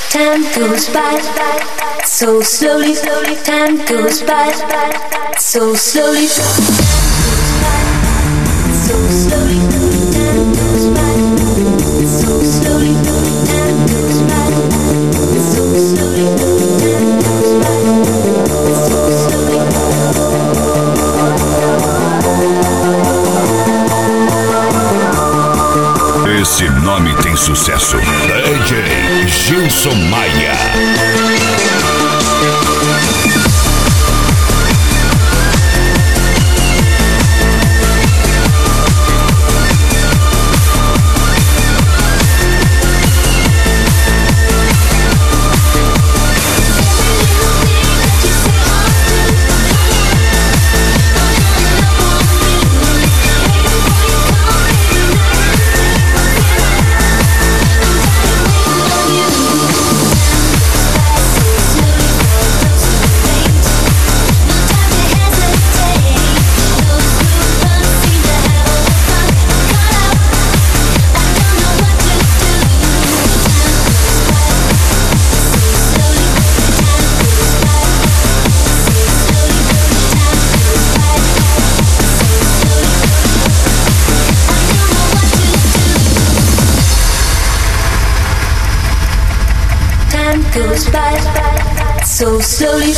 Time goes by so slowly, slowly. Time goes by so slowly, so slowly. Time goes by so slowly. Time goes by so slowly. Time goes by so slowly. Esse nome tem sucesso. DJ Gilson Maia. Goes by so slowly.